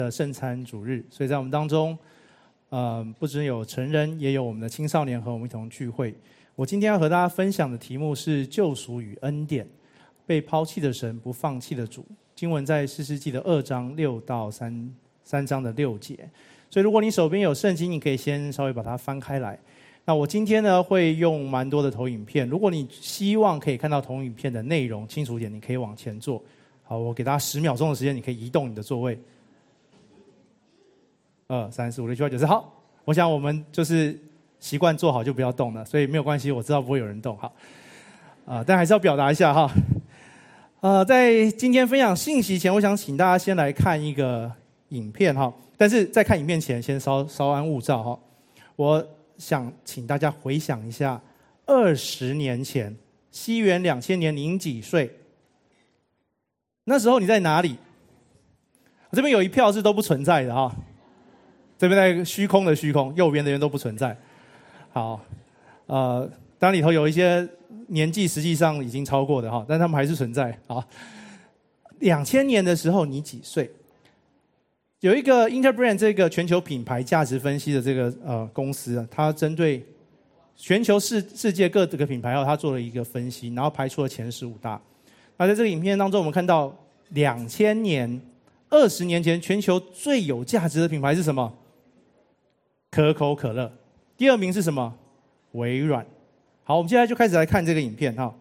的圣餐主日，所以在我们当中，不只有成人，也有我们的青少年和我们一同聚会。我今天要和大家分享的题目是救赎与恩典，被抛弃的神，不放弃的主。经文在士师记的2章6到3章的6节。所以如果你手边有圣经，你可以先稍微把它翻开来。那我今天呢会用蛮多的投影片，如果你希望可以看到投影片的内容清楚一点，你可以往前坐。好，我给大家10秒钟的时间，你可以移动你的座位。2、3、4、5、6、7、8、9、10。好，我想我们就是习惯坐好就不要动了，所以没有关系，我知道不会有人动。好，但还是要表达一下哈。在今天分享信息前，我想请大家先来看一个影片哈。但是在看影片前，先稍安勿躁哈。我想请大家回想一下，20年前，西元2000年，您几岁？那时候你在哪里？这边有一票是都不存在的哈，这边在虚空的虚空，右边的人都不存在。好，当然里头有一些年纪实际上已经超过的哈，但他们还是存在。好，2000年的时候你几岁？有一个 Interbrand 这个全球品牌价值分析的这个公司，它针对全球世界各个品牌它做了一个分析，然后排出了前15大。那在这个影片当中，我们看到2000年，20年前全球最有价值的品牌是什么？可口可乐。第2名是什么？微软。好，我们现在就开始来看这个影片哈。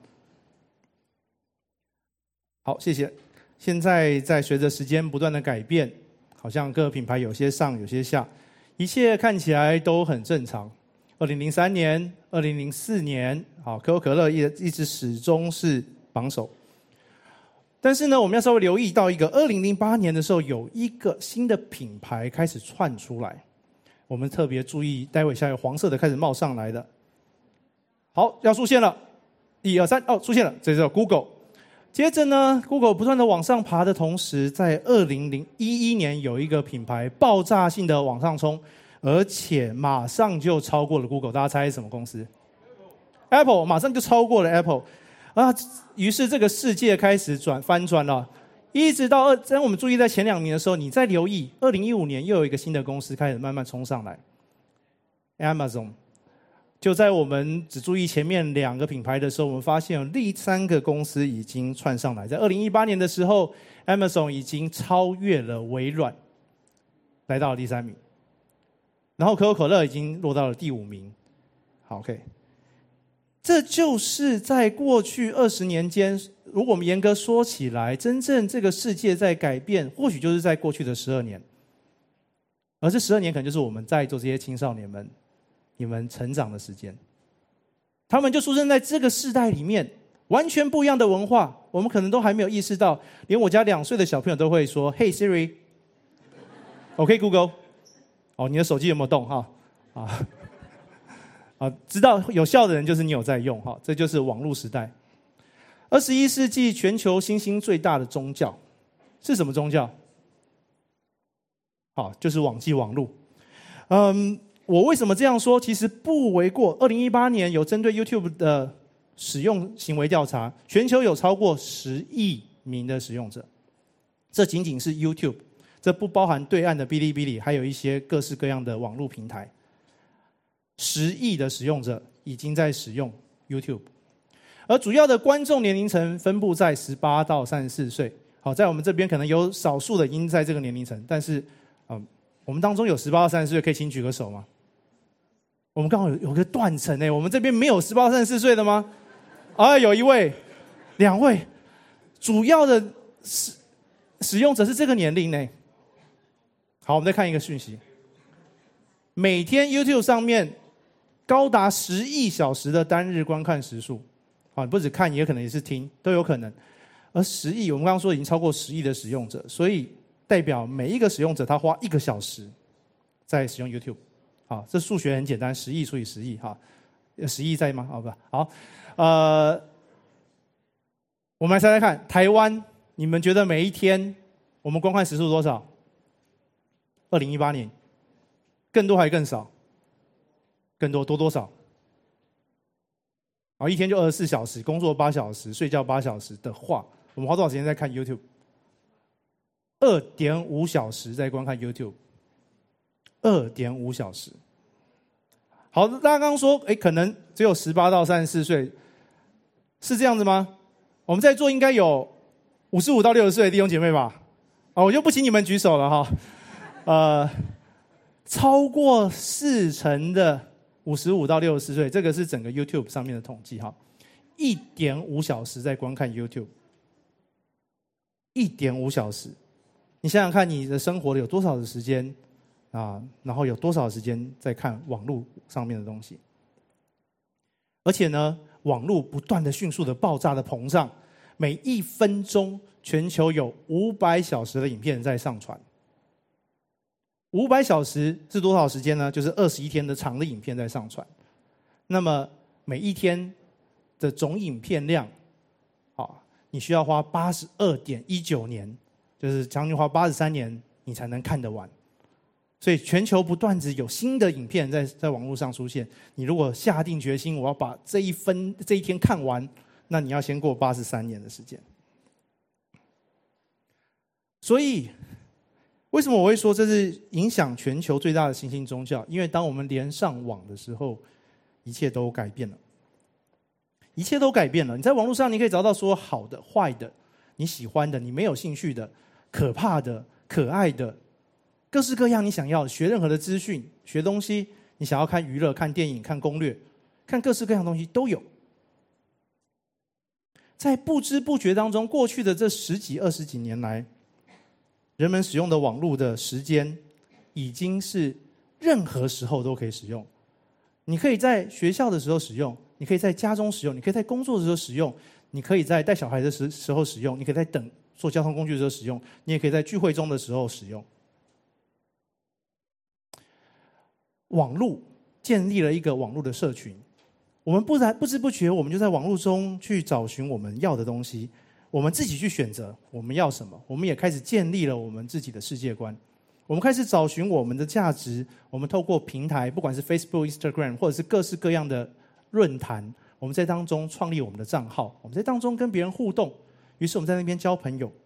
好，谢谢。现在在随着时间不断的改变，好像各个品牌有些上有些下，一切看起来都很正常。2003年、2004年，好，可口可乐一直始终是榜首。但是呢，我们要稍微留意到一个2008年的时候，有一个新的品牌开始窜出来。我们特别注意，待会下有黄色的开始冒上来的。好，要出现了，1、2、3，哦，出现了，这叫 Google。接着呢 ，Google 不断的往上爬的同时，在2011年有一个品牌爆炸性的往上冲，而且马上就超过了 Google。大家猜是什么公司 ？Apple 马上就超过了 Apple。于是这个世界开始翻转了，一直到我们注意在前2名的时候，你再留意，2015年又有一个新的公司开始慢慢冲上来 ，Amazon。就在我们只注意前面2个品牌的时候，我们发现有第3个公司已经窜上来。在2018年的时候 ，Amazon 已经超越了微软，来到了第3名，然后可口可乐已经落到了第5名。好 ，OK。这就是在过去20年间，如果我们严格说起来，真正这个世界在改变，或许就是在过去的12年。而这12年可能就是我们在座这些青少年们，你们成长的时间。他们就出生在这个世代里面，完全不一样的文化，我们可能都还没有意识到，连我家2岁的小朋友都会说 "Hey Siri"， OK Google， 你的手机有没有动哈？知道有效的人就是你有在用哈，这就是网络时代。21世纪全球新兴最大的宗教是什么宗教？好，就是网际网络。我为什么这样说？其实不为过。2018年有针对 YouTube 的使用行为调查，全球有超过10亿名的使用者。这仅仅是 YouTube， 这不包含对岸的哔哩哔哩，还有一些各式各样的网络平台。10亿的使用者已经在使用 YouTube， 而主要的观众年龄层分布在18到34岁。好，在我们这边可能有少数的已经在这个年龄层，但是，我们当中有18到34岁，可以请举个手吗？我们刚好有个断层诶，我们这边没有18到34岁的吗？有1位、2位，主要的使用者是这个年龄呢。好，我们再看一个讯息，每天 YouTube 上面高达10亿小时的单日观看时数，你不只看，也可能也是听，都有可能。而10亿，我们刚刚说已经超过10亿的使用者，所以代表每一个使用者他花1个小时在使用 YouTube。好，这数学很简单，10亿除以10亿，哈，10亿在吗？好，我们来猜猜看，台湾，你们觉得每一天我们观看时数多少？2018年，更多还更少？更多，多少？一天就24小时，工作8小时，睡觉8小时的话，我们花多少时间在看 YouTube？ 2.5小时在观看 YouTube，2.5小时。好，大家刚刚说，可能只有18到34岁，是这样子吗？我们在座应该有55到60岁的弟兄姐妹吧？我就不请你们举手了哈。超过40%的55到64岁，这个是整个 YouTube 上面的统计哈。1.5小时在观看 YouTube，1.5小时，你想想看，你的生活里有多少的时间啊？然后有多少时间在看网络上面的东西？而且呢，网络不断的迅速的爆炸的膨胀，每1分钟全球有500小时的影片在上传。500小时是多少时间呢？就是21天的长的影片在上传。那么每一天的总影片量，你需要花82.19年，就是将近花83年，你才能看得完。所以全球不断有新的影片在网络上出现。你如果下定决心，我要把这一天看完，那你要先过83年的时间。所以，为什么我会说这是影响全球最大的新兴宗教？因为当我们连上网的时候，一切都改变了。一切都改变了。你在网络上，你可以找到说好的、坏的、你喜欢的、你没有兴趣的、可怕的、可爱的，各式各样你想要学任何的资讯、学东西，你想要看娱乐、看电影、看攻略、看各式各样的东西都有。在不知不觉当中，过去的这10几、20几年来，人们使用的网络的时间，已经是任何时候都可以使用。你可以在学校的时候使用，你可以在家中使用，你可以在工作的时候使用，你可以在带小孩的时候使用，你可以在坐交通工具的时候使用，你也可以在聚会中的时候使用。网络建立了一个网络的社群，我们不知不觉，我们就在网络中去找寻我们要的东西，我们自己去选择我们要什么，我们也开始建立了我们自己的世界观。我们开始找寻我们的价值，我们透过平台，不管是 Facebook、Instagram 或者是各式各样的论坛，我们在当中创立我们的账号，我们在当中跟别人互动，于是我们在那边交朋友。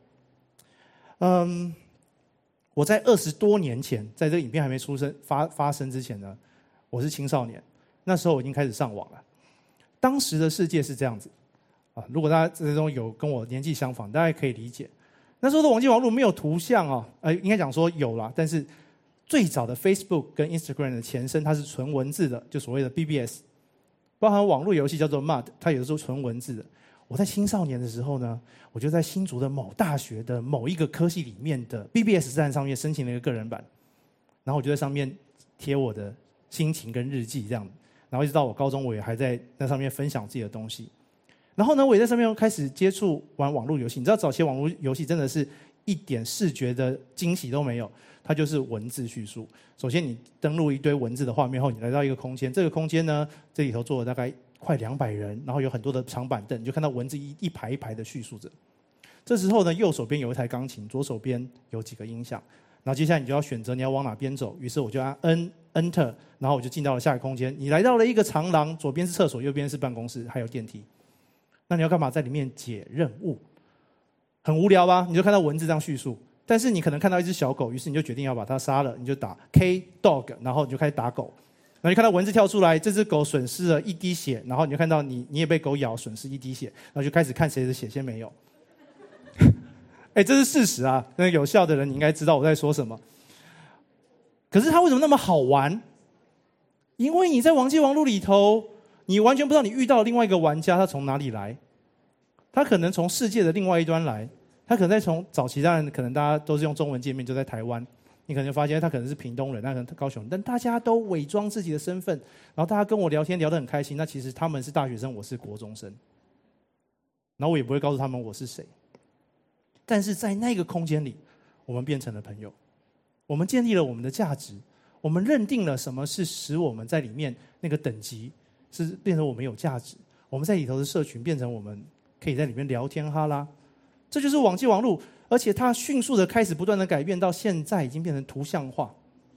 我在20多年前，在这个影片还没发生之前呢，我是青少年，那时候我已经开始上网了。当时的世界是这样子啊，如果大家之中有跟我年纪相仿，大家可以理解。那时候的网际网络没有图像应该讲说有啦，但是最早的 Facebook 跟 Instagram 的前身，它是纯文字的，就所谓的 BBS， 包含网络游戏叫做 MUD， 它也是纯文字的。我在青少年的时候呢，我就在新竹的某大学的某一个科系里面的 BBS 站上面申请了一个个人版，然后我就在上面贴我的心情跟日记这样，然后一直到我高中，我也还在那上面分享自己的东西。然后呢，我也在上面开始接触玩网络游戏。你知道早期网络游戏真的是一点视觉的惊喜都没有，它就是文字叙述。首先你登录一堆文字的画面后，你来到一个空间，这个空间呢，这里头坐了大概快200人，然后有很多的长板凳，你就看到文字一排一排的叙述着。这时候呢，右手边有一台钢琴，左手边有几个音响，然后接下来你就要选择你要往哪边走。于是我就按 Enter， 然后我就进到了下一个空间。你来到了一个长廊，左边是厕所，右边是办公室，还有电梯。那你要干嘛？在里面解任务，很无聊吧？你就看到文字这样叙述，但是你可能看到一只小狗，于是你就决定要把它杀了，你就打 K dog， 然后你就开始打狗。然后你看到文字跳出来，这只狗损失了1滴血，然后你就看到你也被狗咬，损失1滴血，然后就开始看谁的血先没有。这是事实啊！那有效的人你应该知道我在说什么。可是它为什么那么好玩？因为你在网际网络里头，你完全不知道你遇到另外一个玩家他从哪里来，他可能从世界的另外一端来，他可能从早期当然可能大家都是用中文界面，就在台湾，你可能发现他可能是屏东人，那可能高雄，但大家都伪装自己的身份，然后大家跟我聊天聊得很开心，那其实他们是大学生，我是国中生，然后我也不会告诉他们我是谁，但是在那个空间里，我们变成了朋友，我们建立了我们的价值，我们认定了什么是使我们在里面那个等级是变成我们有价值，我们在里头的社群变成我们可以在里面聊天哈拉，这就是网际网络，而且它迅速的开始不断的改变，到现在已经变成图像化。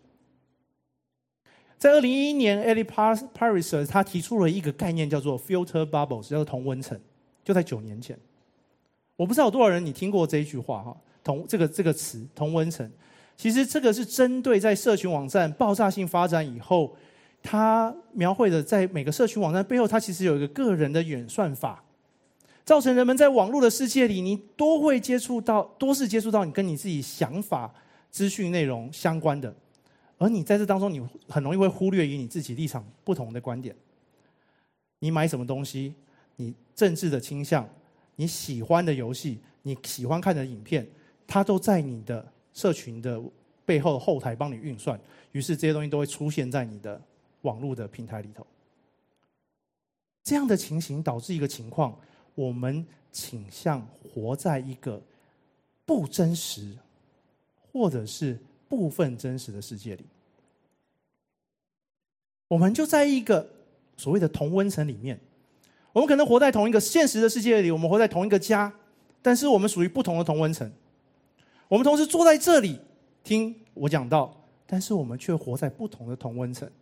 在2011年 Eli Pariser 他提出了一个概念叫做 filter bubbles， 叫做同温层，就在9年前。我不知道有多少人你听过这一句话哈， 这个词同温层，其实这个是针对在社群网站爆炸性发展以后，它描绘的在每个社群网站背后，它其实有一个个人的演算法，造成人们在网络的世界里，你多是接触到你跟你自己想法、资讯内容相关的，而你在这当中，你很容易会忽略于你自己立场不同的观点。你买什么东西，你政治的倾向，你喜欢的游戏，你喜欢看的影片，它都在你的社群的背后后台帮你运算，于是这些东西都会出现在你的网络的平台里头。这样的情形导致一个情况，我们倾向活在一个不真实或者是部分真实的世界里。我们就在一个所谓的同温层里面，我们可能活在同一个现实的世界里，我们活在同一个家，但是我们属于不同的同温层。我们同时坐在这里听我讲道，但是我们却活在不同的同温层。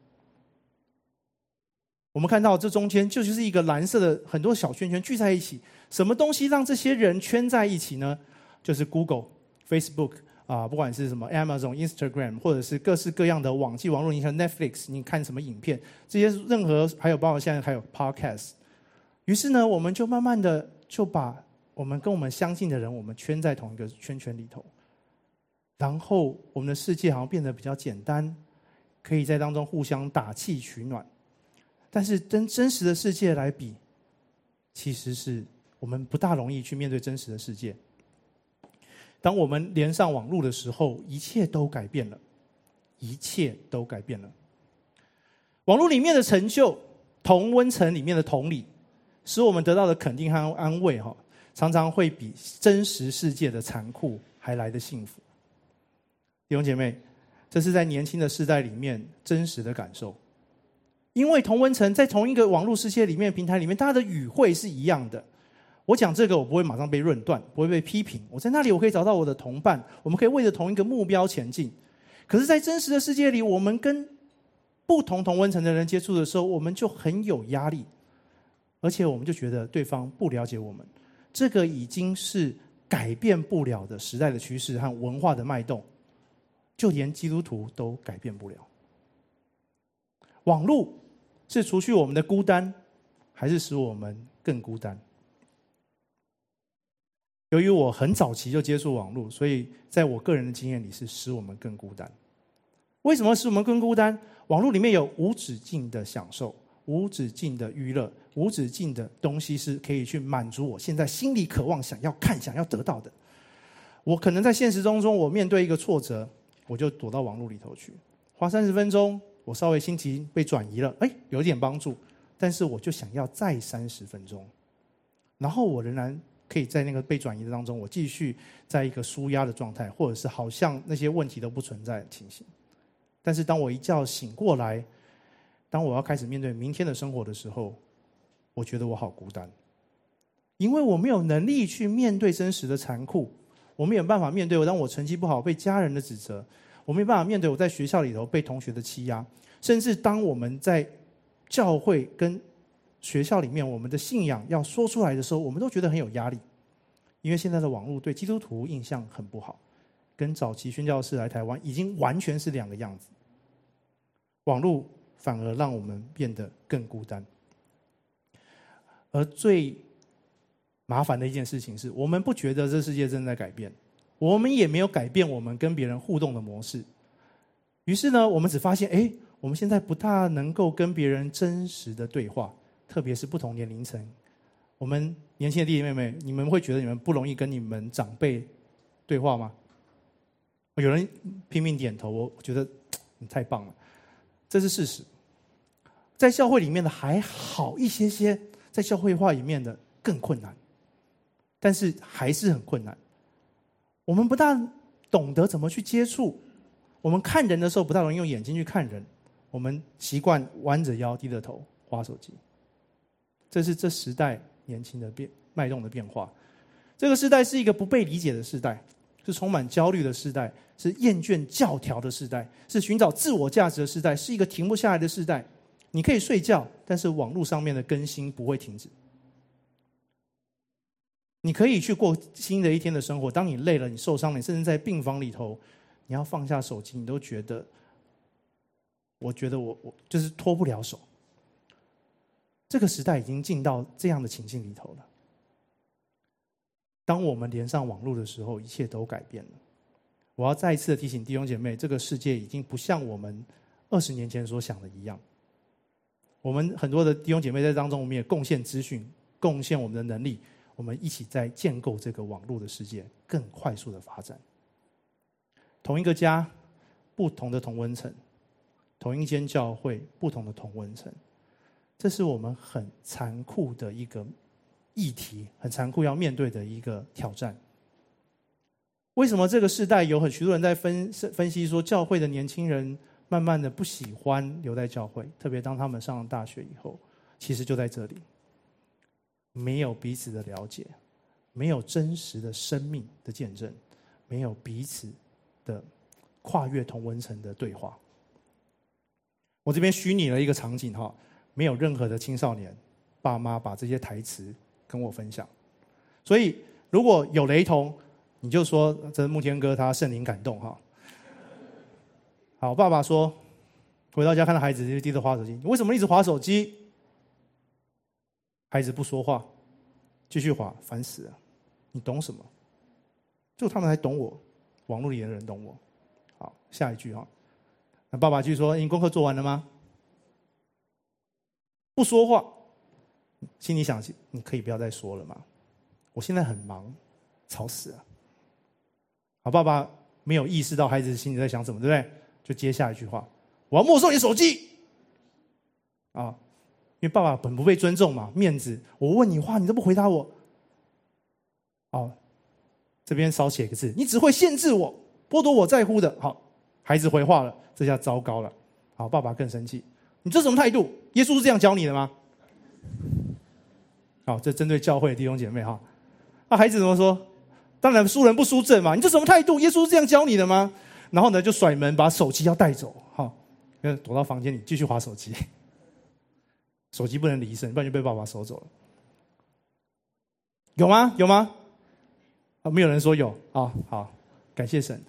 我们看到这中间就是一个蓝色的很多小圈圈聚在一起，什么东西让这些人圈在一起呢？就是 Google、Facebook 不管是什么 Amazon、Instagram， 或者是各式各样的网际网络，你像 Netflix， 你看什么影片，这些任何还有包括现在还有 Podcast。于是呢，我们就慢慢的就把我们跟我们相近的人，我们圈在同一个圈圈里头，然后我们的世界好像变得比较简单，可以在当中互相打气取暖。但是跟真实的世界来比，其实是我们不大容易去面对真实的世界。当我们连上网络的时候，一切都改变了，一切都改变了。网络里面的成就，同温层里面的同理，使我们得到的肯定和安慰，常常会比真实世界的残酷还来得幸福。弟兄姐妹，这是在年轻的世代里面真实的感受。因为同温层在同一个网络世界里面、平台里面，大家的语汇是一样的。我讲这个，我不会马上被论断，不会被批评。我在那里，我可以找到我的同伴，我们可以为着同一个目标前进。可是，在真实的世界里，我们跟不同同温层的人接触的时候，我们就很有压力，而且我们就觉得对方不了解我们。这个已经是改变不了的时代的趋势和文化的脉动，就连基督徒都改变不了。网络是除去我们的孤单，还是使我们更孤单？由于我很早期就接触网络，所以在我个人的经验里是使我们更孤单。为什么使我们更孤单？网络里面有无止境的享受，无止境的娱乐，无止境的东西是可以去满足我现在心里渴望想要看、想要得到的。我可能在现实当中，我面对一个挫折，我就躲到网络里头去，花30分钟，我稍微心情被转移了，有点帮助，但是我就想要再30分钟，然后我仍然可以在那个被转移的当中，我继续在一个抒压的状态，或者是好像那些问题都不存在的情形。但是当我一觉醒过来，当我要开始面对明天的生活的时候，我觉得我好孤单，因为我没有能力去面对真实的残酷，我没有办法面对当我成绩不好被家人的指责，我没有办法面对我在学校里头被同学的欺压，甚至当我们在教会跟学校里面我们的信仰要说出来的时候，我们都觉得很有压力，因为现在的网络对基督徒印象很不好，跟早期宣教士来台湾已经完全是两个样子。网络反而让我们变得更孤单。而最麻烦的一件事情是，我们不觉得这世界正在改变，我们也没有改变我们跟别人互动的模式。于是呢，我们只发现，我们现在不大能够跟别人真实的对话，特别是不同年龄层。我们年轻的弟弟妹妹，你们会觉得你们不容易跟你们长辈对话吗？有人拼命点头，我觉得你太棒了，这是事实。在教会里面的还好一些些，在教会化里面的更困难，但是还是很困难。我们不大懂得怎么去接触，我们看人的时候不大容易用眼睛去看人，我们习惯弯着腰低着头滑手机。这是这时代年轻的脉动的变化。这个时代是一个不被理解的时代，是充满焦虑的时代，是厌倦教条的时代，是寻找自我价值的时代，是一个停不下来的时代。你可以睡觉，但是网络上面的更新不会停止。 你可以去过新的一天的生活。当你累了，你受伤了，你甚至在病房里头，你要放下手机，你都觉得，我觉得我就是脱不了手。这个时代已经进到这样的情境里头了。当我们连上网络的时候，一切都改变了。我要再一次的提醒弟兄姐妹，这个世界已经不像我们20年前所想的一样。我们很多的弟兄姐妹在当中，我们也贡献资讯，贡献我们的能力，我们一起在建构这个网络的世界更快速的发展。同一个家，不同的同温层；同一间教会，不同的同温层。这是我们很残酷的一个议题，很残酷要面对的一个挑战。为什么这个世代有许多人在分析说，教会的年轻人慢慢的不喜欢留在教会，特别当他们上了大学以后，其实就在这里，没有彼此的了解，没有真实的生命的见证，没有彼此的跨越同温层的对话。我这边虚拟了一个场景哈，没有任何的青少年爸妈把这些台词跟我分享，所以如果有雷同，你就说这是牧天哥他圣灵感动哈。好，爸爸说回到家看到孩子就低着滑手机，你为什么一直滑手机？孩子不说话，继续滑，烦死了。你懂什么？就他们还懂我，网络里的人懂我。好，下一句哈，那爸爸继续说：“你功课做完了吗？”不说话，心里想：你可以不要再说了吗？我现在很忙，吵死了。好，爸爸没有意识到孩子心里在想什么，对不对？就接下一句话：“我要没收你的手机。”啊，因为爸爸很不被尊重嘛，面子。我问你话，你都不回答我。哦，这边少写一个字，你只会限制我，剥夺我在乎的。好，孩子回话了，这下糟糕了。好，爸爸更生气，你这什么态度？耶稣是这样教你的吗？好，这针对教会的弟兄姐妹哈。那孩子怎么说？当然输人不输阵嘛，你这什么态度？耶稣是这样教你的吗？然后呢，就甩门把手机要带走，好，躲到房间里继续滑手机。手机不能离身，不然就被爸爸收走了。有吗？有吗？没有人说有啊。好，感谢神。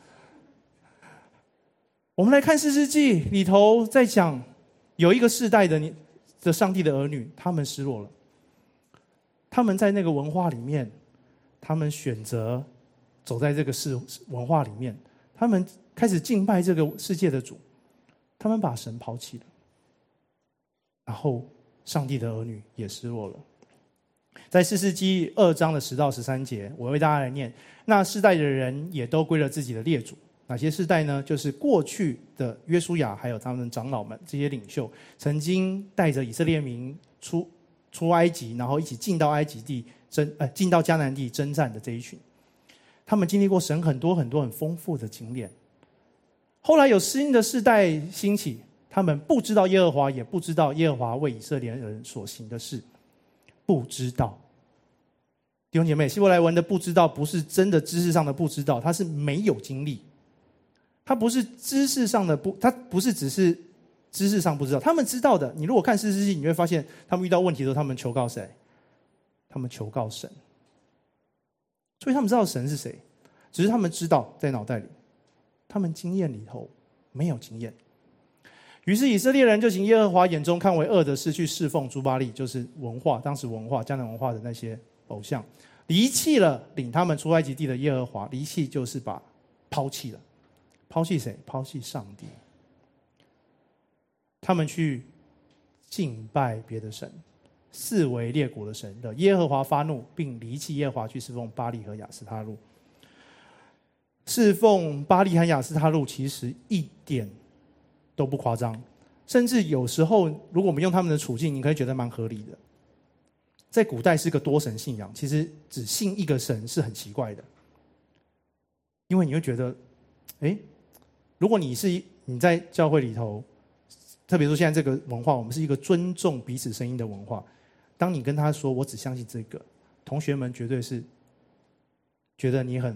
我们来看士师记里头，在讲有一个世代的上帝的儿女，他们失落了。他们在那个文化里面，他们选择走在这个文化里面，他们开始敬拜这个世界的主，他们把神抛弃了，然后上帝的儿女也失落了。在士师记2章的10到13节，我为大家来念。那世代的人也都归了自己的列祖。哪些世代呢？就是过去的约书亚还有他们长老们这些领袖，曾经带着以色列民出埃及，然后一起进到埃及地进到迦南地征战的这一群。他们经历过神很多很多很丰富的经验。后来有新的世代兴起，他们不知道耶和华，也不知道耶和华为以色列人所行的事，不知道。弟兄姐妹，希伯来文的不知道不是真的知识上的不知道，它是没有经历。它不是知识上的它不是只是知识上不知道，他们知道的。你如果看士师记，你会发现他们遇到问题的时候，他们求告谁？他们求告神。所以他们知道神是谁，只是他们知道在脑袋里，他们经验里头没有经验。于是以色列人就行耶和华眼中看为恶的事，去侍奉诸巴力，就是当时迦南文化的那些偶像，离弃了领他们出埃及地的耶和华。离弃就是抛弃了。抛弃谁？抛弃上帝。他们去敬拜别的神，四围列国的神的耶和华发怒，并离弃耶和华，去侍奉巴力和亚斯他路。侍奉巴力和亚斯他路其实一点都不夸张，甚至有时候如果我们用他们的处境，你可以觉得蛮合理的。在古代是个多神信仰，其实只信一个神是很奇怪的，因为你会觉得如果你在教会里头，特别说现在这个文化，我们是一个尊重彼此声音的文化。当你跟他说我只相信这个，同学们绝对是觉得你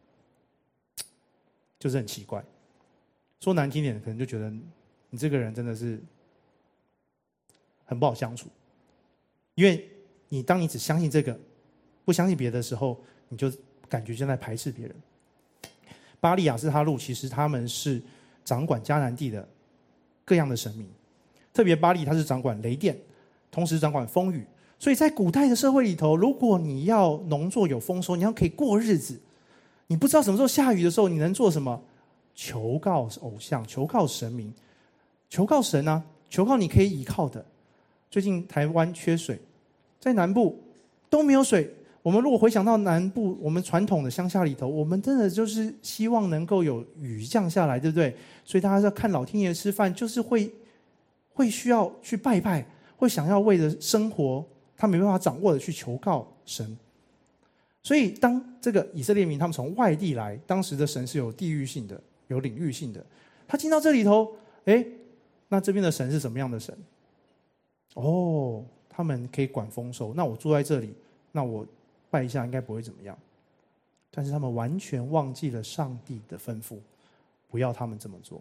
就是很奇怪。说难听点，可能就觉得你这个人真的是很不好相处。因为当你只相信这个， 不相信别的时候，你就感觉就在排斥别人。巴利亚斯他路其实他们是掌管迦南地的各样的神明，特别巴利他是掌管雷电，同时掌管风雨。所以在古代的社会里头，如果你要农作有丰收，你要可以过日子，你不知道什么时候下雨的时候，你能做什么？求告偶像，求告神明，求告神啊，求告你可以依靠的。最近台湾缺水，在南部都没有水。我们如果回想到南部，我们传统的乡下里头，我们真的就是希望能够有雨降下来，对不对？所以大家要看老天爷吃饭，就是会需要去拜拜，会想要为了生活他没办法掌握的去求告神。所以当这个以色列民他们从外地来，当时的神是有地域性的，有领域性的。他进到这里头，那这边的神是什么样的神？哦，他们可以管丰收，那我住在这里，那我拜一下应该不会怎么样。但是他们完全忘记了上帝的吩咐，不要他们这么做。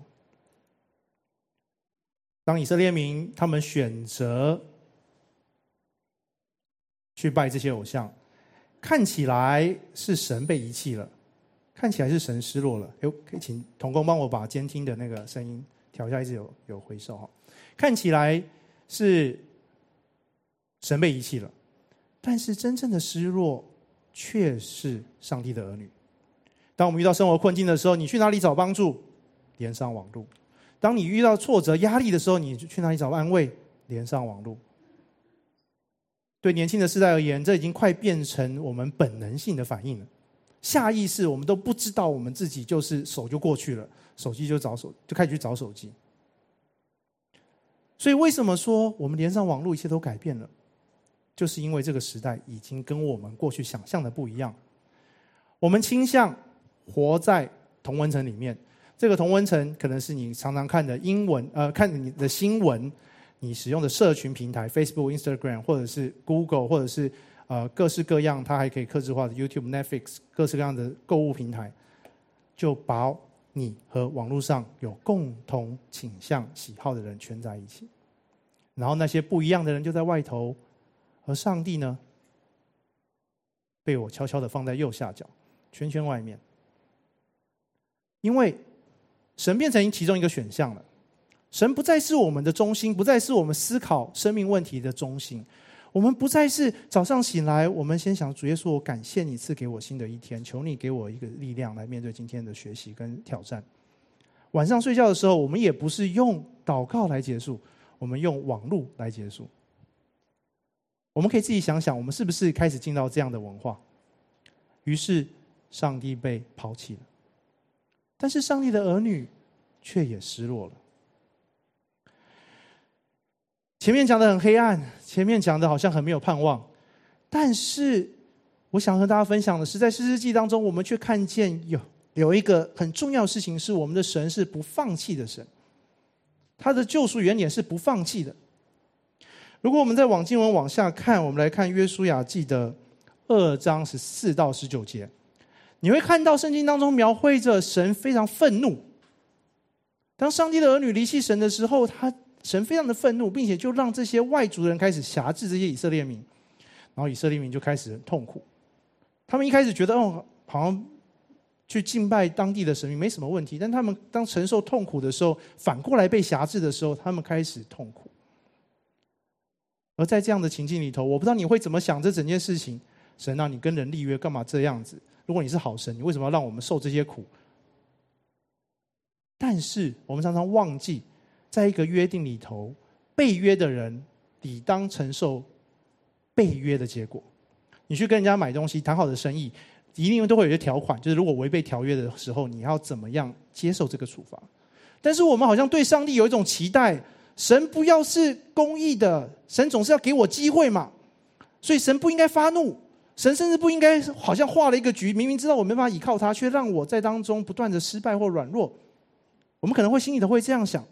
当以色列民他们选择去拜这些偶像，看起来是神被遗弃了，看起来是神失落了。可以请同工帮我把监听的那个声音调一下，一直有回收哈。看起来是神被遗弃了，但是真正的失落却是上帝的儿女。当我们遇到生活困境的时候，你去哪里找帮助？连上网路。当你遇到挫折压力的时候，你去哪里找安慰？连上网路。对年轻的世代而言，这已经快变成我们本能性的反应了。下意识我们都不知道我们自己就是手就过去了，手机就开始去找手机。所以为什么说我们连上网络一切都改变了？就是因为这个时代已经跟我们过去想象的不一样。我们倾向活在同温层里面，这个同温层可能是你常常看的英文，看你的新闻，你使用的社群平台 Facebook、Instagram， 或者是 Google， 或者是各式各样，它还可以客制化的 YouTube、Netflix， 各式各样的购物平台，就把你和网络上有共同倾向喜好的人圈在一起，然后那些不一样的人就在外头，而上帝呢，被我悄悄的放在右下角圈圈外面。因为神变成其中一个选项了，神不再是我们的中心，不再是我们思考生命问题的中心。我们不再是早上醒来，我们先想主耶稣，我感谢你赐给我新的一天，求你给我一个力量来面对今天的学习跟挑战。晚上睡觉的时候，我们也不是用祷告来结束，我们用网络来结束。我们可以自己想想，我们是不是开始进到这样的文化？于是上帝被抛弃了，但是上帝的儿女却也失落了。前面讲的很黑暗，前面讲的好像很没有盼望，但是我想和大家分享的是，在士师记当中，我们却看见有一个很重要的事情，是我们的神是不放弃的神，他的救赎原点是不放弃的。如果我们再往经文往下看，我们来看约书亚记的2章14到19节，你会看到圣经当中描绘着神非常愤怒。当上帝的儿女离弃神的时候，神非常的愤怒，并且就让这些外族人开始辖制这些以色列民，然后以色列民就开始很痛苦。他们一开始觉得好像去敬拜当地的神明没什么问题，但他们当承受痛苦的时候，反过来被辖制的时候，他们开始痛苦。而在这样的情境里头，我不知道你会怎么想这整件事情。神啊，你跟人立约干嘛这样子？如果你是好神，你为什么要让我们受这些苦？但是我们常常忘记，在一个约定里头，被约的人理当承受被约的结果。你去跟人家买东西，谈好的生意，一定都会有些条款，就是如果违背条约的时候，你要怎么样接受这个处罚。但是我们好像对上帝有一种期待，神不要是公义的，神总是要给我机会嘛，所以神不应该发怒，神甚至不应该好像画了一个局，明明知道我没办法依靠他，却让我在当中不断的失败或软弱。我们可能会心里头会这样想。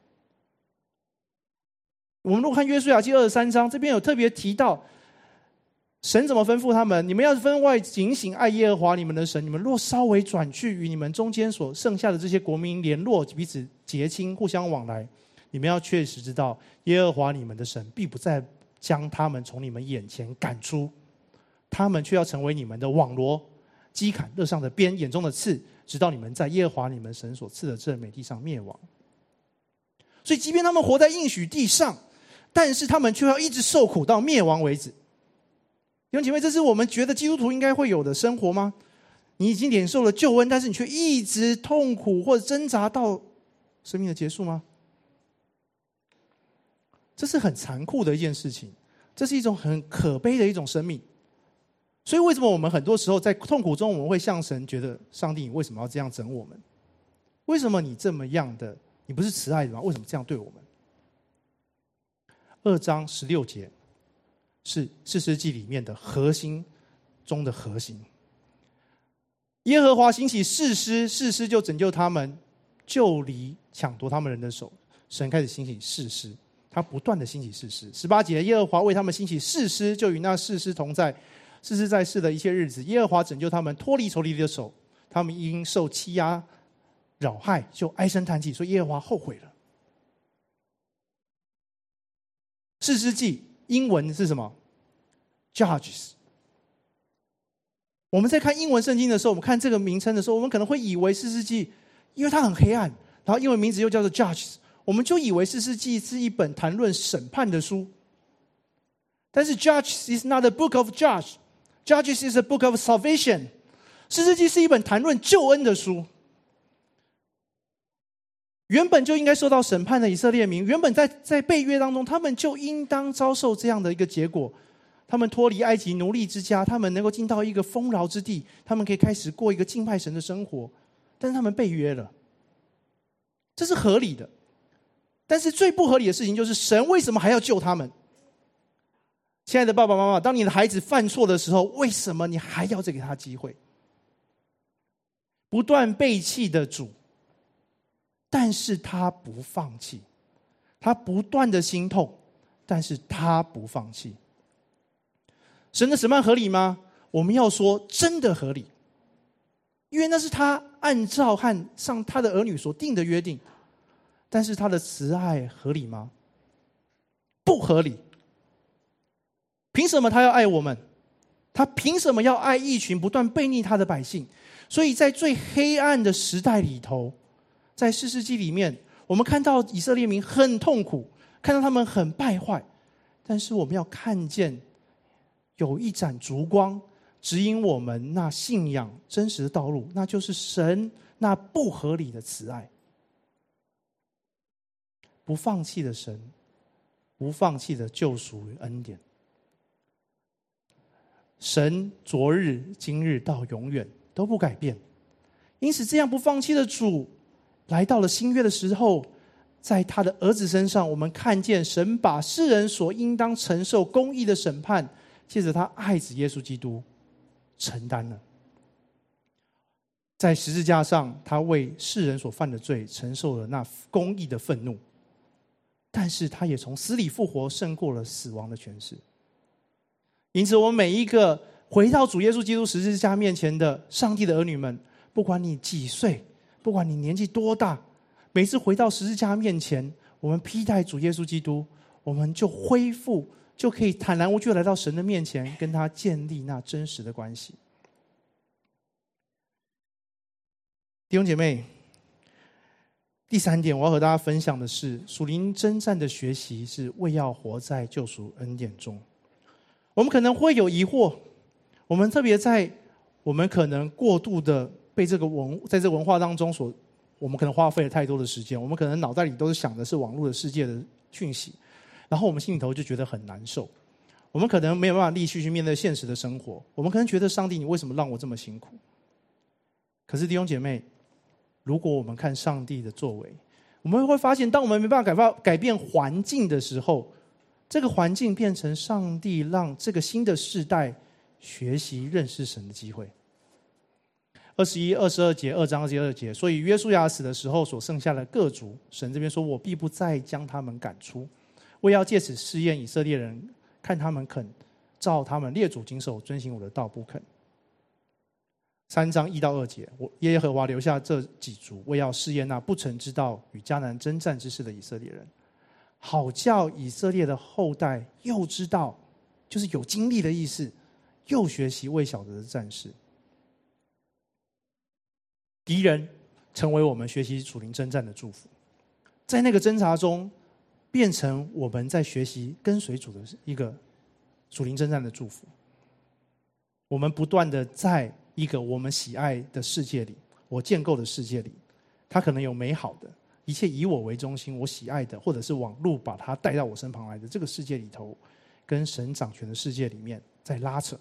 我们如果看约书亚记23章，这边有特别提到神怎么吩咐他们，你们要分外警醒，爱耶和华你们的神，你们若稍微转去与你们中间所剩下的这些国民联络，彼此结亲，互相往来，你们要确实知道耶和华你们的神必不再将他们从你们眼前赶出， 他们却要成为你们的网罗、击砍肋上的鞭、眼中的刺，直到你们在耶和华你们神所赐的这美地上灭亡。所以即便他们活在应许地上，但是他们却要一直受苦到灭亡为止。弟兄姐妹，这是我们觉得基督徒应该会有的生活吗？你已经领受了救恩，但是你却一直痛苦或者挣扎到生命的结束吗？这是很残酷的一件事情，这是一种很可悲的一种生命。所以为什么我们很多时候在痛苦中，我们会向神觉得，上帝你为什么要这样整我们？为什么你这么样的，你不是慈爱的吗？为什么这样对我们？2章16节是士师记里面的核心中的核心。耶和华兴起士师，士师就拯救他们，救离抢夺他们人的手。神开始兴起士师，他不断的兴起士师。18节，耶和华为他们兴起士师，就与那士师同在。士师在世的一切日子，耶和华拯救他们，脱离仇敌的手。他们因受欺压扰害，就唉声叹气，说耶和华后悔了。士师记英文是什么 ？Judges。我们在看英文圣经的时候，我们看这个名称的时候，我们可能会以为士师记，因为它很黑暗，然后英文名字又叫做 Judges， 我们就以为士师记是一本谈论审判的书。但是 Judges is not a book of judge，Judges is a book of salvation。士师记是一本谈论救恩的书。原本就应该受到审判的以色列民，原本在背约当中，他们就应当遭受这样的一个结果。他们脱离埃及奴隶之家，他们能够进到一个丰饶之地，他们可以开始过一个敬拜神的生活。但是他们背约了，这是合理的。但是最不合理的事情就是，神为什么还要救他们？亲爱的爸爸妈妈，当你的孩子犯错的时候，为什么你还要再给他机会？不断背弃的主，但是他不放弃，他不断的心痛，但是他不放弃。神的审判合理吗？我们要说真的合理，因为那是他按照和上他的儿女所定的约定。但是他的慈爱合理吗？不合理。凭什么他要爱我们？他凭什么要爱一群不断悖逆他的百姓？所以在最黑暗的时代里头，在士师记里面，我们看到以色列民很痛苦，看到他们很败坏，但是我们要看见有一盏烛光指引我们那信仰真实的道路，那就是神那不合理的慈爱。不放弃的神，不放弃的救赎与恩典。神昨日今日到永远都不改变，因此这样不放弃的主来到了新约的时候，在他的儿子身上，我们看见神把世人所应当承受公义的审判，借着他爱子耶稣基督承担了。在十字架上，他为世人所犯的罪承受了那公义的愤怒，但是他也从死里复活，胜过了死亡的权势。因此我们每一个回到主耶稣基督十字架面前的上帝的儿女们，不管你几岁，不管你年纪多大，每次回到十字架面前，我们披戴主耶稣基督，我们就恢复，就可以坦然无惧来到神的面前，跟他建立那真实的关系。弟兄姐妹，第三点我要和大家分享的是，属灵征战的学习是为要活在救赎恩典中。我们可能会有疑惑，我们特别在我们可能过度的被这个在这个文化当中我们可能花费了太多的时间，我们可能脑袋里都是想的是网络的世界的讯息，然后我们心里头就觉得很难受，我们可能没有办法继续去面对现实的生活，我们可能觉得上帝你为什么让我这么辛苦？可是弟兄姐妹，如果我们看上帝的作为，我们会发现，当我们没办法改变环境的时候，这个环境变成上帝让这个新的世代学习认识神的机会。21、22节，2章22节，所以约书亚死的时候所剩下的各族，神这边说，我必不再将他们赶出，我也要借此试验以色列人，看他们肯照他们列祖经手遵行我的道不肯。3章1到2节，耶和华留下这几族，为要试验那不曾知道与迦南征战之事的以色列人，好叫以色列的后代又知道，就是有经历的意思， 又学习未晓得的战士。敌人成为我们学习属灵征战的祝福，在那个挣扎中，变成我们在学习跟随主的一个属灵征战的祝福。我们不断的在一个我们喜爱的世界里，我建构的世界里，它可能有美好的，一切以我为中心，我喜爱的，或者是网络把它带到我身旁来的这个世界里头，跟神掌权的世界里面在拉扯。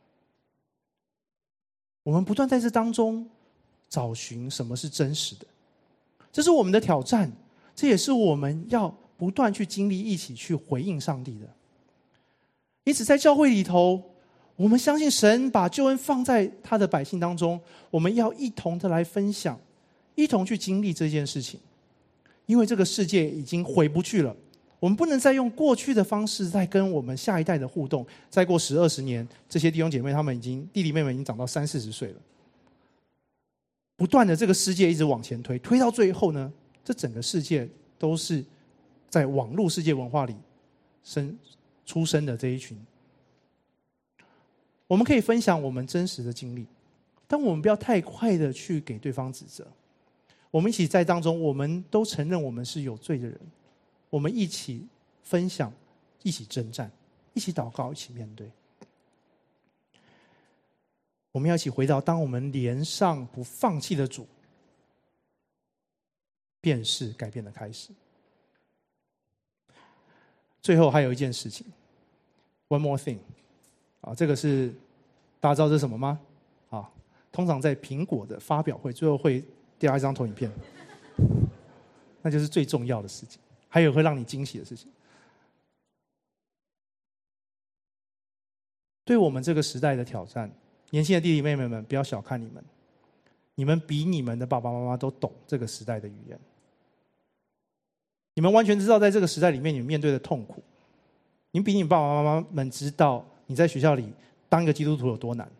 我们不断在这当中找寻什么是真实的，这是我们的挑战，这也是我们要不断去经历，一起去回应上帝的。因此在教会里头，我们相信神把救恩放在他的百姓当中，我们要一同的来分享，一同去经历这件事情。因为这个世界已经回不去了，我们不能再用过去的方式在跟我们下一代的互动。再过10、20年，这些弟兄姐妹他们弟弟妹妹已经长到30、40岁了，不断的这个世界一直往前推，推到最后呢，这整个世界都是在网络世界文化里出生的这一群。我们可以分享我们真实的经历，但我们不要太快的去给对方指责。我们一起在当中，我们都承认我们是有罪的人，我们一起分享，一起征战，一起祷告，一起面对。我们要一起回到，当我们连上不放弃的主，便是改变的开始。最后还有一件事情 ，one more thing， 这个是大家知道这是什么吗？通常在苹果的发表会最后会掉一张投影片，那就是最重要的事情，还有会让你惊喜的事情。对我们这个时代的挑战，年轻的弟弟妹妹们，不要小看你们，你们比你们的爸爸妈妈都懂这个时代的语言，你们完全知道在这个时代里面你们面对的痛苦，你们比你爸爸妈妈们知道你在学校里当一个基督徒有多难。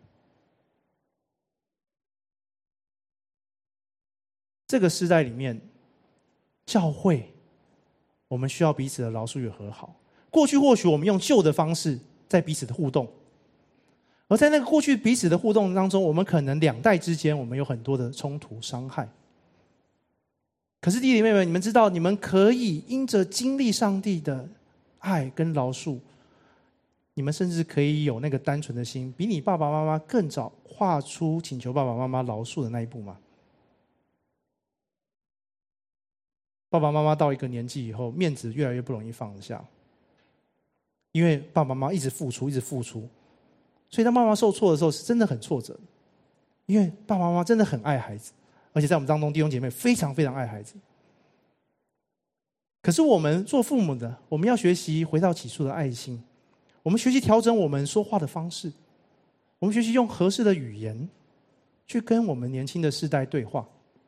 这个时代里面，教会我们需要彼此的饶恕与和好。过去或许我们用旧的方式在彼此的互动，而在那个过去彼此的互动当中，我们可能两代之间我们有很多的冲突伤害。可是弟弟妹妹，你们知道，你们可以因着经历上帝的爱跟饶恕，你们甚至可以有那个单纯的心，比你爸爸妈妈更早跨出请求爸爸妈妈饶恕的那一步吗？爸爸妈妈到一个年纪以后，面子越来越不容易放下，因为爸爸妈妈一直付出，一直付出，所以当妈妈受挫的时候，是真的很挫折。因为爸爸妈妈真的很爱孩子，而且在我们当中弟兄姐妹非常非常爱孩子。可是我们做父母的，我们要学习回到起初的爱心，我们学习调整我们说话的方式，我们学习用合适的语言去跟我们年轻的世代对话。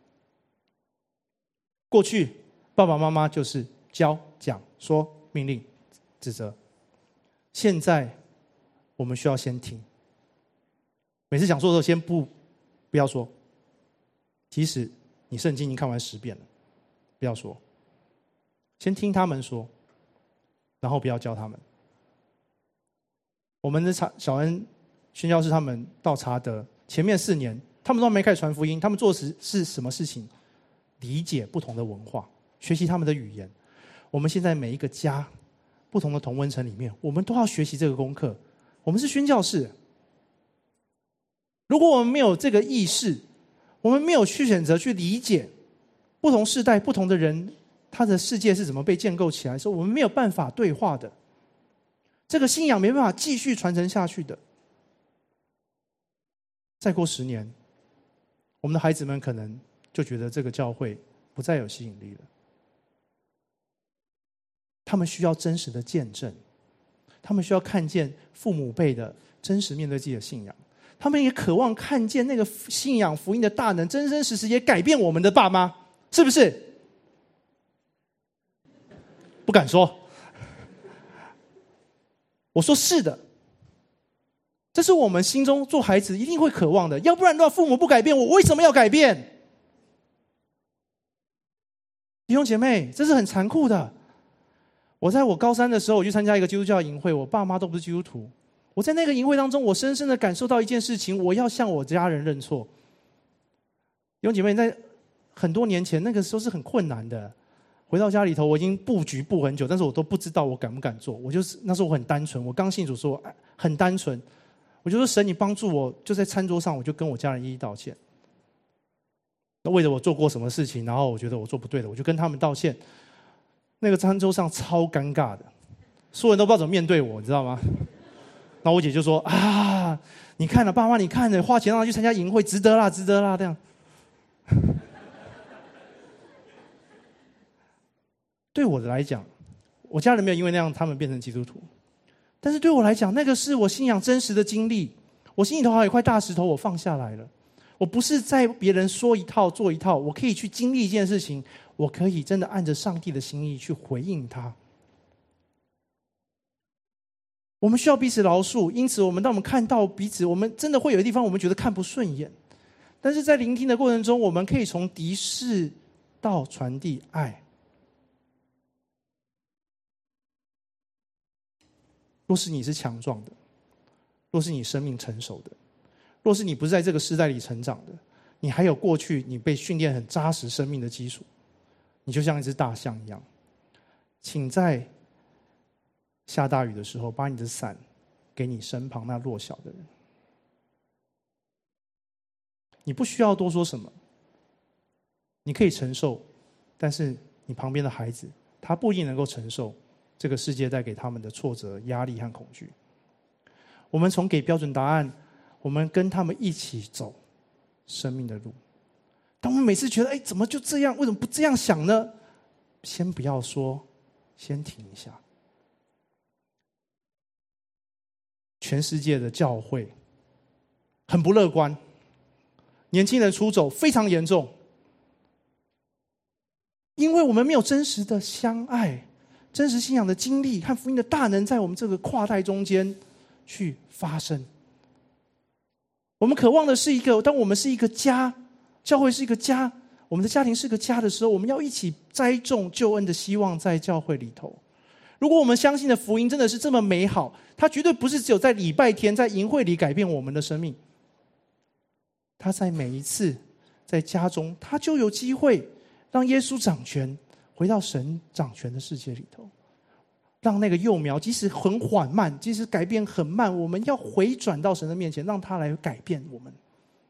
过去爸爸妈妈就是教、讲、说、命令、指责，现在我们需要先听。每次讲说的时候，先不要说，即使你圣经已经看完10遍了，不要说，先听他们说，然后不要教他们。我们的小恩宣教士他们到查德前面4年，他们都没开始传福音，他们做的是什么事情？理解不同的文化，学习他们的语言。我们现在每一个家不同的同温层里面，我们都要学习这个功课。我们是宣教士，如果我们没有这个意识，我们没有去选择去理解不同世代不同的人他的世界是怎么被建构起来的时候，我们没有办法对话的，这个信仰没办法继续传承下去的。再过10年，我们的孩子们可能就觉得这个教会不再有吸引力了。他们需要真实的见证，他们需要看见父母辈的真实面对自己的信仰，他们也渴望看见那个信仰福音的大能真真实实也改变我们的爸妈，是不是？不敢说，我说是的，这是我们心中做孩子一定会渴望的，要不然的话，父母不改变，我为什么要改变？弟兄姐妹，这是很残酷的。我在我高3的时候，我去参加一个基督教营会，我爸妈都不是基督徒， 我在那个营会当中，我深深的感受到一件事情，我要向我家人认错。弟兄姐妹，在很多年前，那个时候是很困难的。回到家里头，我已经布局布很久，但是我都不知道我敢不敢做。我就是那时候我很单纯，我刚信主说很单纯，我就说神，你帮助我，就在餐桌上，我就跟我家人一一道歉。那为了我做过什么事情，然后我觉得我做不对的，我就跟他们道歉。那个餐桌上超尴尬的，所有人都不知道怎么面对我，你知道吗？那我姐就说啊，你看了爸妈，你看了花钱让他去参加营会，值得啦，值得啦，这样。对我的来讲，我家人没有因为那样他们变成基督徒，但是对我来讲，那个是我信仰真实的经历。我心里头还有一块大石头，我放下来了。我不是在别人说一套做一套，我可以去经历一件事情，我可以真的按着上帝的心意去回应他。我们需要彼此饶恕，因此当我们看到彼此，我们真的会有的地方我们觉得看不顺眼，但是在聆听的过程中，我们可以从敌视到传递爱。若是你是强壮的，若是你生命成熟的，若是你不是在这个时代里成长的，你还有过去你被训练很扎实生命的基础，你就像一只大象一样，请在下大雨的时候把你的伞给你身旁那弱小的人。你不需要多说什么，你可以承受，但是你旁边的孩子他不一定能够承受这个世界带给他们的挫折、压力和恐惧。我们从给标准答案，我们跟他们一起走生命的路。当我们每次觉得怎么就这样，为什么不这样想呢？先不要说，先停一下。全世界的教会很不乐观，年轻人出走非常严重，因为我们没有真实的相爱，真实信仰的经历和福音的大能在我们这个跨代中间去发生。我们渴望的是当我们是一个家，教会是一个家，我们的家庭是个家的时候，我们要一起栽种救恩的希望在教会里头。如果我们相信的福音真的是这么美好，它绝对不是只有在礼拜天在营会里改变我们的生命，它在每一次在家中，它就有机会让耶稣掌权，回到神掌权的世界里头，让那个幼苗即使很缓慢，即使改变很慢，我们要回转到神的面前，让他来改变我们。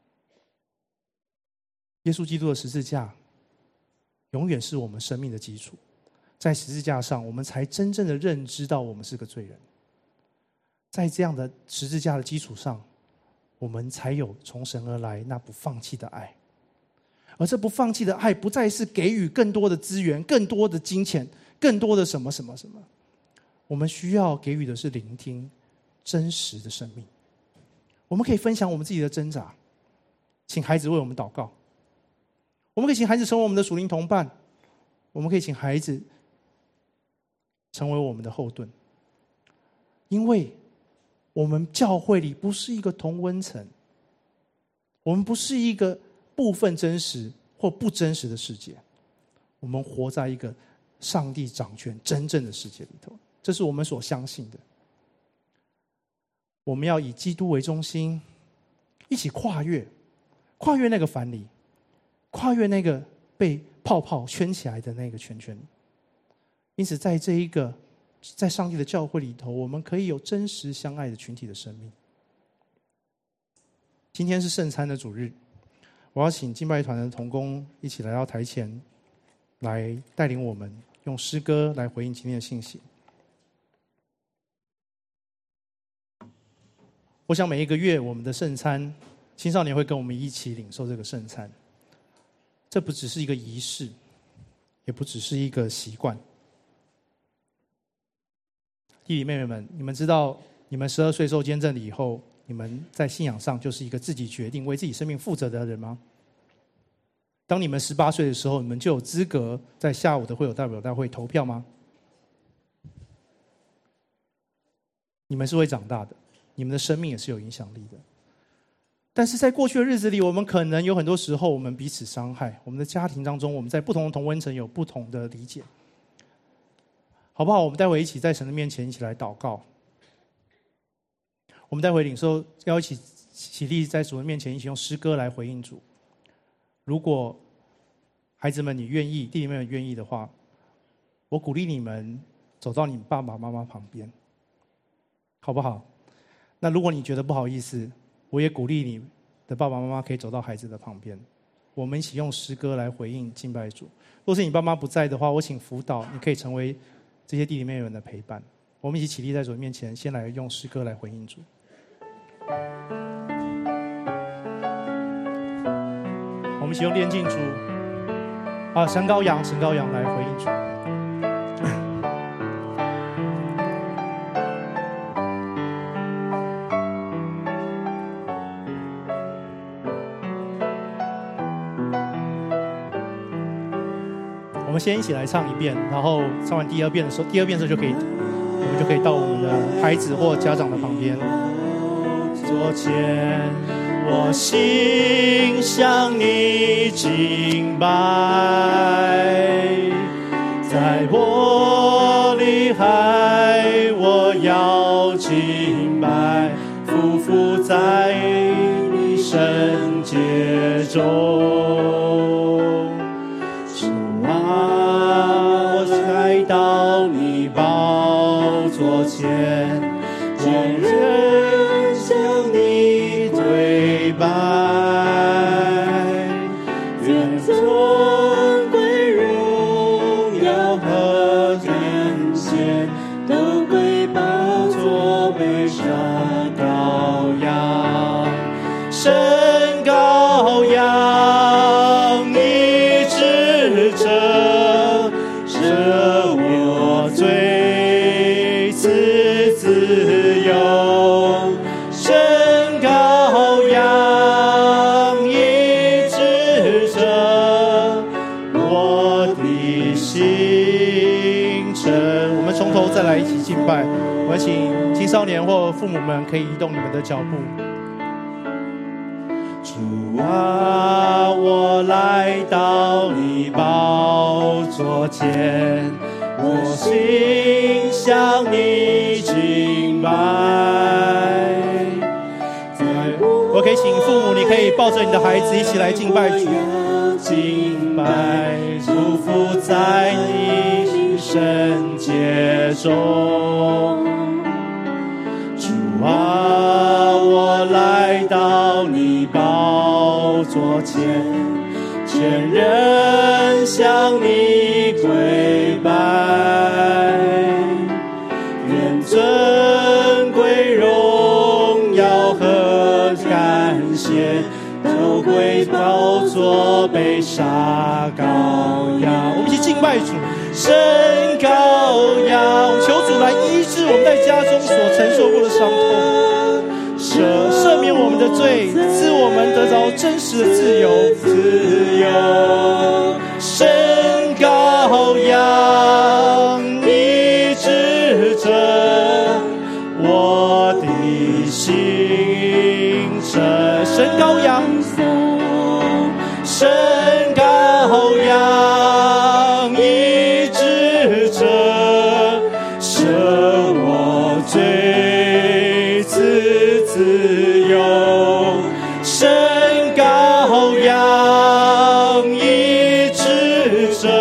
耶稣基督的十字架永远是我们生命的基础，在十字架上我们才真正的认知到我们是个罪人，在这样的十字架的基础上，我们才有从神而来那不放弃的爱。而这不放弃的爱不再是给予更多的资源、更多的金钱、更多的什么什么什么，我们需要给予的是聆听真实的生命。我们可以分享我们自己的挣扎，请孩子为我们祷告，我们可以请孩子成为我们的属灵同伴，我们可以请孩子成为我们的后盾。因为我们教会里不是一个同温层，我们不是一个部分真实或不真实的世界，我们活在一个上帝掌权真正的世界里头，这是我们所相信的。我们要以基督为中心，一起跨越那个藩篱，跨越那个被泡泡圈起来的那个圈圈。因此在这一个在上帝的教会里头，我们可以有真实相爱的群体的生命。今天是圣餐的主日，我要请敬拜团的同工一起来到台前，来带领我们用诗歌来回应今天的信息。我想每一个月我们的圣餐，青少年会跟我们一起领受这个圣餐，这不只是一个仪式，也不只是一个习惯。弟弟妹妹们，你们知道你们12岁受监证了以后，你们在信仰上就是一个自己决定为自己生命负责的人吗？当你们18岁的时候，你们就有资格在下午的会友代表大会投票吗？你们是会长大的，你们的生命也是有影响力的。但是在过去的日子里，我们可能有很多时候我们彼此伤害，我们的家庭当中，我们在不同的同温层有不同的理解，好不好？我们待会一起在神的面前一起来祷告。 我们待会领受要一起起立在主的面前，一起用诗歌来回应主。如果孩子们你愿意，弟弟妹妹愿意的话，我鼓励你们走到你爸爸妈妈旁边，好不好？那如果你觉得不好意思，我也鼓励你的爸爸妈妈可以走到孩子的旁边，我们一起用诗歌来回应敬拜主。若是你爸妈不在的话，我请辅导，你可以成为这些弟弟妹妹们的陪伴。我们一起起立在主的面前，先来用诗歌来回应主。我们一起用炼净主神羔羊来回应主。我们先一起来唱一遍，然后唱完第二遍的时候，我们就可以到我们的孩子或家长的旁边。 座前，我心向你敬拜，在我里海，我要敬拜，匍匐在你圣洁中。我来到你宝座前，见人向你对拜，愿尊贵荣耀和感谢都归宝座被杀羔羊，神羔羊，你指着赦我罪，赐自由，神羔羊，医治着我的心神。 我们从头再来一起敬拜。我请青少年或父母们可以移动你们的脚步。 主啊，我来到你宝座前，我心向你敬拜。 我可以请父母，你可以抱着你的孩子一起来敬拜主。 敬拜，匍匐在你圣洁中。主啊，我来到你宝座前，全人向你跪拜，愿尊贵荣耀和感谢都归宝座被杀羔羊。 我们一起敬拜主， 神羔羊， 求主来医治我们在家中所承受过的伤痛，赦免我们的罪，赐我们得着真实的自由。 神羔羊，医治着我的心神羔羊，神羔羊，医治着赦我罪，赐自由，神羔羊，医治着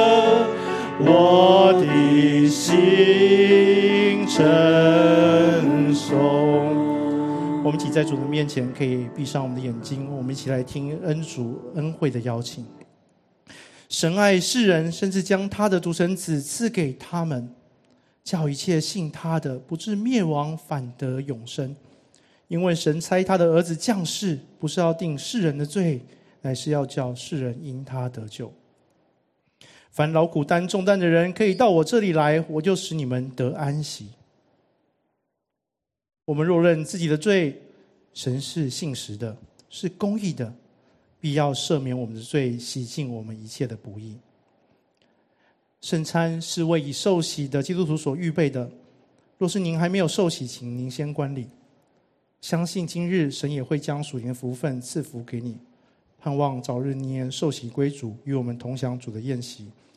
我的心称颂。 我们一起在主的面前可以闭上我们的眼睛，我们一起来听恩主恩惠的邀请。神爱世人，甚至将他的独生子赐给他们，叫一切信他的不至灭亡，反得永生。因为神差他的儿子降世，不是要定世人的罪，乃是要叫世人因他得救。凡劳苦担重担的人，可以到我这里来，我就使你们得安息。我们若认自己的罪，神是信实的，是公义的，必要赦免我们的罪，洗净我们一切的不义。圣餐是为已受洗的基督徒所预备的，若是您还没有受洗，请您先观礼。相信今日神也会将属灵的福分赐福给你，盼望早日您受洗归主，与我们同享主的宴席。